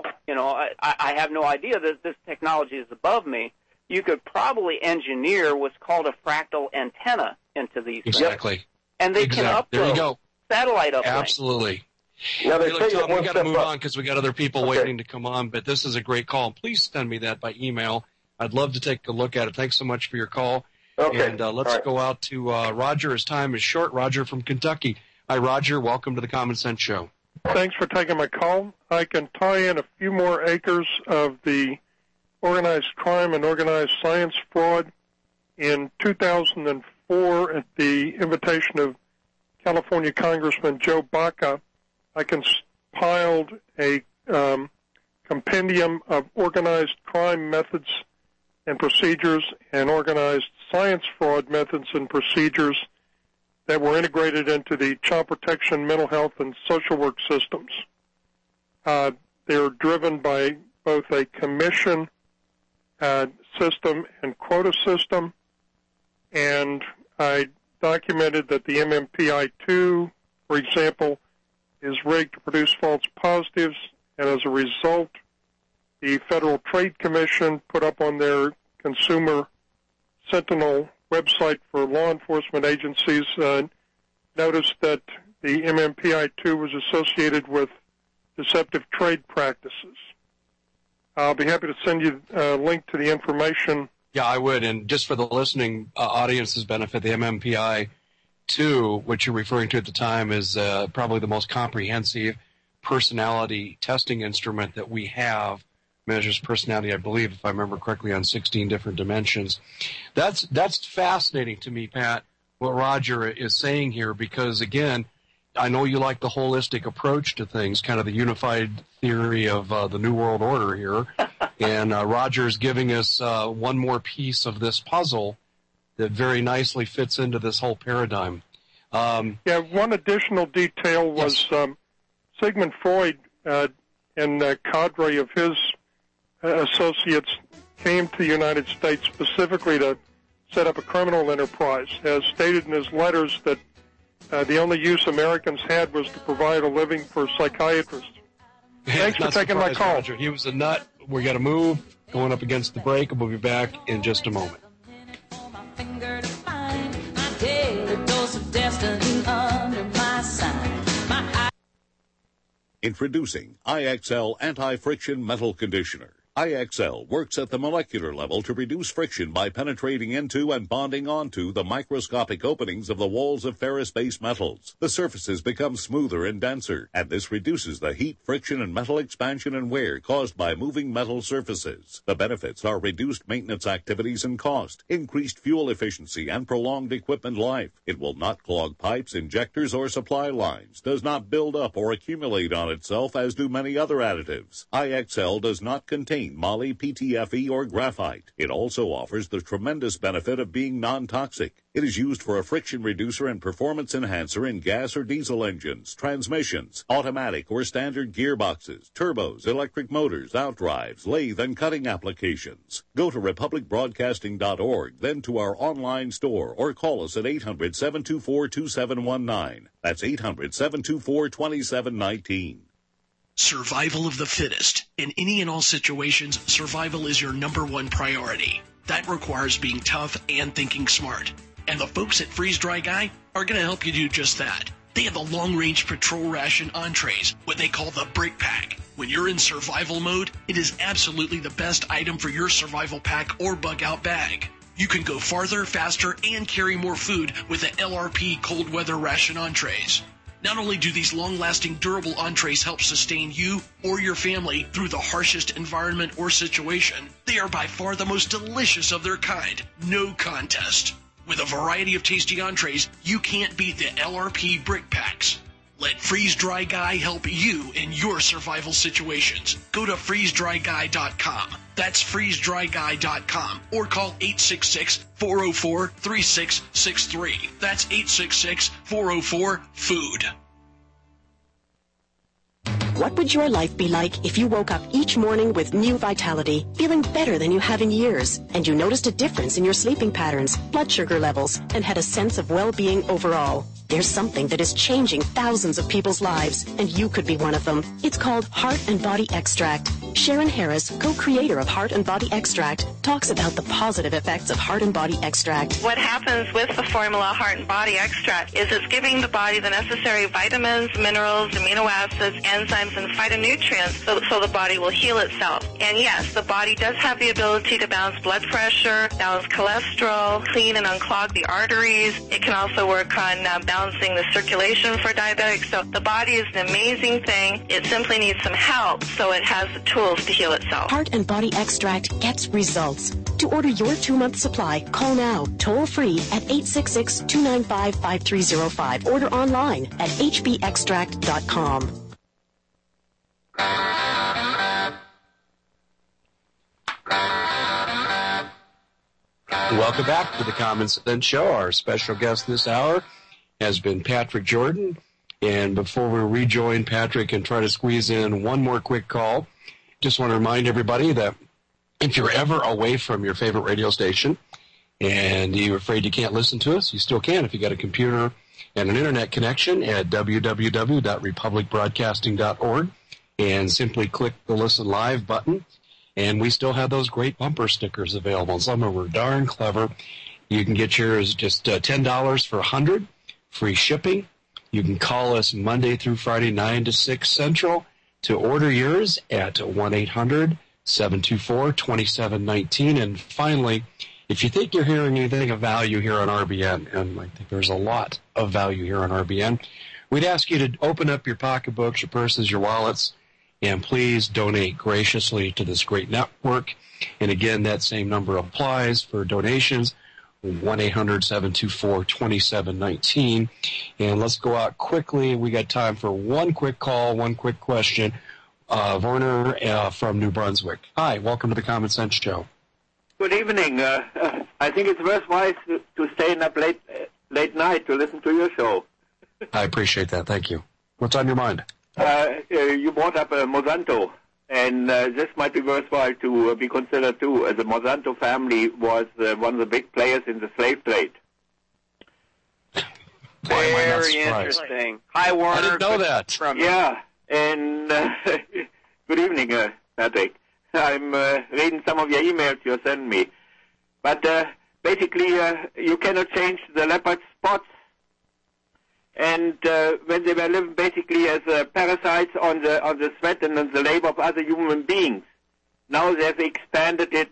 I have no idea that this technology is above me. You could probably engineer what's called a fractal antenna into these things. Exactly. And they can upload. There you go. Satellite uplink. Absolutely. Now, Hey, look, Tom, we've got to move on because we've got other people waiting to come on, but this is a great call. Please send me that by email. I'd love to take a look at it. Thanks so much for your call. Okay. And let's go out to Roger. His time is short. Roger from Kentucky. Hi, Roger. Welcome to the Common Sense Show. Thanks for taking my call. I can tie in a few more acres of the organized crime and organized science fraud. In 2004, at the invitation of California Congressman Joe Baca, I compiled a compendium of organized crime methods and procedures and organized science fraud methods and procedures that were integrated into the child protection, mental health, and social work systems. They're driven by both a commission system and quota system, and I documented that the MMPI-2, for example, is rigged to produce false positives, and as a result, the Federal Trade Commission put up on their Consumer Sentinel website for law enforcement agencies noticed that the MMPI-2 was associated with deceptive trade practices. I'll be happy to send you a link to the information. Yeah, I would. And just for the listening audience's benefit, the MMPI 2, which you're referring to at the time, is probably the most comprehensive personality testing instrument that we have. Measures personality, I believe, if I remember correctly, on 16 different dimensions. That's fascinating to me, Pat, what Roger is saying here, because, again, I know you like the holistic approach to things, kind of the unified theory of the New World Order here, and Roger is giving us one more piece of this puzzle that very nicely fits into this whole paradigm. One additional detail was Sigmund Freud and a cadre of his associates came to the United States specifically to set up a criminal enterprise, as stated in his letters that the only use Americans had was to provide a living for psychiatrists. Thanks for taking my call. Roger. He was a nut. We got to move, going up against the break, and we'll be back in just a moment. Introducing IXL Anti-Friction Metal Conditioner. IXL works at the molecular level to reduce friction by penetrating into and bonding onto the microscopic openings of the walls of ferrous-based metals. The surfaces become smoother and denser, and this reduces the heat, friction, and metal expansion and wear caused by moving metal surfaces. The benefits are reduced maintenance activities and cost, increased fuel efficiency, and prolonged equipment life. It will not clog pipes, injectors, or supply lines, does not build up or accumulate on itself as do many other additives. IXL does not contain moly, PTFE, or graphite. It also offers the tremendous benefit of being non-toxic. It is used for a friction reducer and performance enhancer in gas or diesel engines, transmissions, automatic or standard gearboxes, turbos, electric motors, outdrives, lathe and cutting applications. Go to republicbroadcasting.org, then to our online store, or call us at 800-724-2719. That's 800-724-2719. Survival of the fittest. In any and all situations, survival is your number one priority. That requires being tough and thinking smart. And the folks at Freeze Dry Guy are going to help you do just that. They have the long-range patrol ration entrees, what they call the Brick Pack. When you're in survival mode, it is absolutely the best item for your survival pack or bug-out bag. You can go farther, faster, and carry more food with the LRP cold weather ration entrees. Not only do these long-lasting, durable entrees help sustain you or your family through the harshest environment or situation, they are by far the most delicious of their kind. No contest. With a variety of tasty entrees, you can't beat the LRP Brick Packs. Let Freeze Dry Guy help you in your survival situations. Go to freezedryguy.com. That's freezedryguy.com. Or call 866-404-3663. That's 866-404-FOOD. What would your life be like if you woke up each morning with new vitality, feeling better than you have in years, and you noticed a difference in your sleeping patterns, blood sugar levels, and had a sense of well-being overall? There's something that is changing thousands of people's lives, and you could be one of them. It's called Heart and Body Extract. Sharon Harris, co-creator of Heart and Body Extract, talks about the positive effects of Heart and Body Extract. What happens with the formula Heart and Body Extract is it's giving the body the necessary vitamins, minerals, amino acids, enzymes, and phytonutrients so the body will heal itself. And yes, the body does have the ability to balance blood pressure, balance cholesterol, clean and unclog the arteries. It can also work on balancing the circulation for diabetics. So the body is an amazing thing. It simply needs some help so it has the tools to heal itself. Heart and Body Extract gets results. To order your 2-month supply, call now, toll free at 866-295-5305. Order online at hbextract.com. Welcome back to the Common Sense Show. Our special guest this hour has been Patrick Jordan. And before we rejoin Patrick and try to squeeze in one more quick call, just want to remind everybody that if you're ever away from your favorite radio station and you're afraid you can't listen to us, you still can if you got a computer and an internet connection at www.republicbroadcasting.org and simply click the Listen Live button. And we still have those great bumper stickers available. Some of them are darn clever. You can get yours just $10 for 100, free shipping. You can call us Monday through Friday, 9 to 6 Central, to order yours at 1-800-724-2719. And finally, If you think you're hearing anything of value here on RBN, and I think there's a lot of value here on RBN, we'd ask you to open up your pocketbooks, your purses, your wallets, and please donate graciously to this great network. And again, that same number applies for donations, 1-800-724-2719. And let's go out quickly. We got time for one quick call, one quick question. Werner from New Brunswick. Hi, welcome to the Common Sense Show. Good evening. I think it's worthwhile to stay up late night to listen to your show. I appreciate that. Thank you. What's on your mind? You brought up Monsanto, and this might be worthwhile to be considered too. The Monsanto family was one of the big players in the slave trade. Very interesting. Hi, Warner. I didn't know that. Yeah, and good evening, Patrick. I'm reading some of your emails you sent me. But basically, you cannot change the leopard spots. And when they were living basically as parasites on the sweat and on the labor of other human beings, now they've expanded it,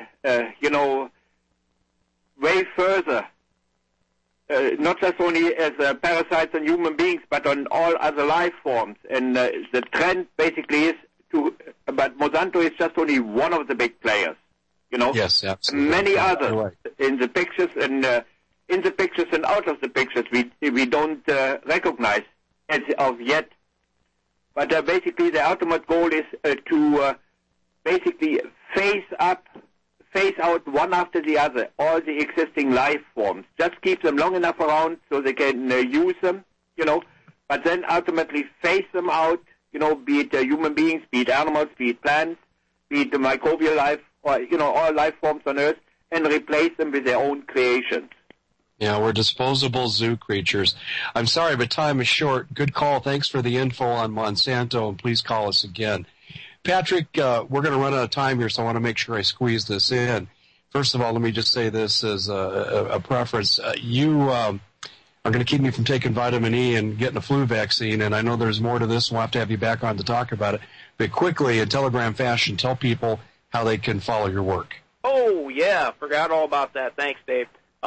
way further. Not just only as parasites on human beings, but on all other life forms. And the trend basically is but Monsanto is just only one of the big players. Yes, absolutely. Many others in the pictures and in the pictures and out of the pictures we don't recognize as of yet. But basically the ultimate goal is to basically phase out one after the other all the existing life forms. Just keep them long enough around so they can use them, but then ultimately phase them out, be it human beings, be it animals, be it plants, be it the microbial life, or, all life forms on Earth, and replace them with their own creations. Yeah, we're disposable zoo creatures. I'm sorry, but time is short. Good call. Thanks for the info on Monsanto, and please call us again. Patrick, we're going to run out of time here, so I want to make sure I squeeze this in. First of all, let me just say this as a preference. You are going to keep me from taking vitamin E and getting a flu vaccine, and I know there's more to this. We'll have to have you back on to talk about it. But quickly, in telegram fashion, tell people how they can follow your work. Oh, yeah. Forgot all about that. Thanks, Dave.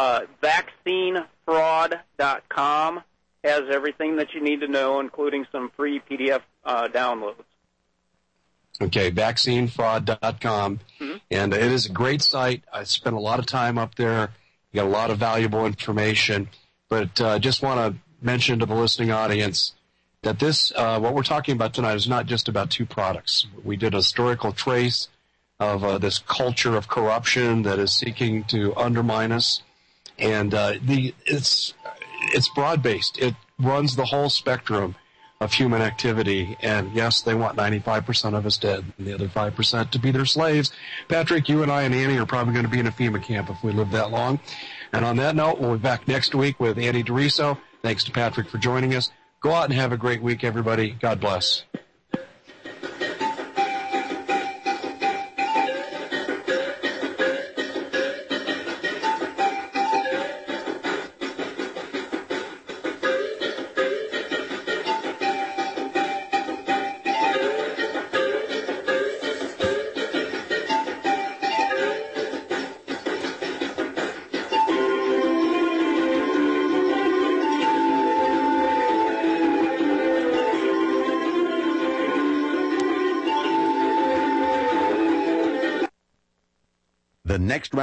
Vaccinefraud.com has everything that you need to know, including some free PDF downloads. Okay, vaccinefraud.com. Mm-hmm. And it is a great site. I spent a lot of time up there. You got a lot of valuable information. But just want to mention to the listening audience that this, what we're talking about tonight, is not just about two products. We did a historical trace of this culture of corruption that is seeking to undermine us. And it's broad-based. It runs the whole spectrum of human activity. And, yes, they want 95% of us dead and the other 5% to be their slaves. Patrick, you and I and Annie are probably going to be in a FEMA camp if we live that long. And on that note, we'll be back next week with Annie DeRiso. Thanks to Patrick for joining us. Go out and have a great week, everybody. God bless. The next round.